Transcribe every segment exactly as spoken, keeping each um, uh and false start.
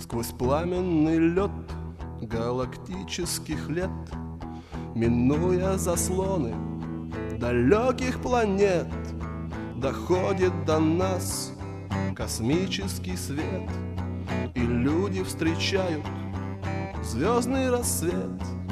Сквозь пламенный лед галактических лет, минуя заслоны далеких планет, доходит до нас космический свет, и люди встречают звездный рассвет.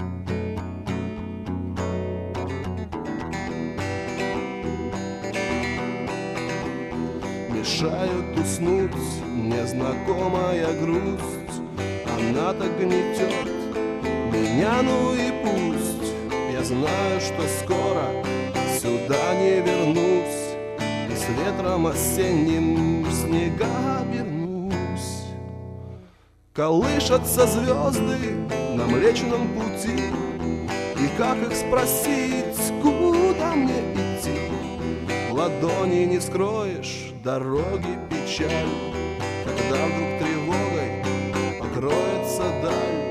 Мешают уснуть незнакомая грусть, она так гнетет меня, ну и пусть. Я знаю, что скоро сюда не вернусь, и с ветром осенним в снега обернусь. Колышатся звезды на Млечном пути, и как их спросить, куда мне идти? Ладони не скроешь дороги печаль, когда вдруг тревогой покроется даль.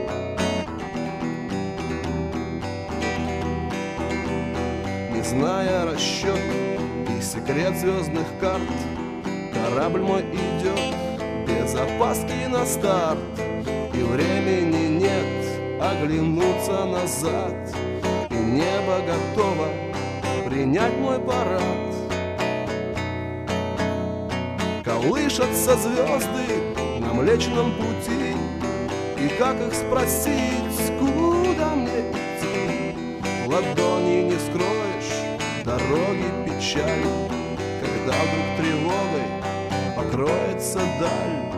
Не зная расчет и секрет звездных карт, корабль мой идет без опаски на старт, и времени нет оглянуться назад, и небо готово принять мой парад. Колышатся звезды на Млечном пути, и как их спросить, куда мне идти? Ладони не скроешь дороги печаль, когда вдруг тревогой покроется даль.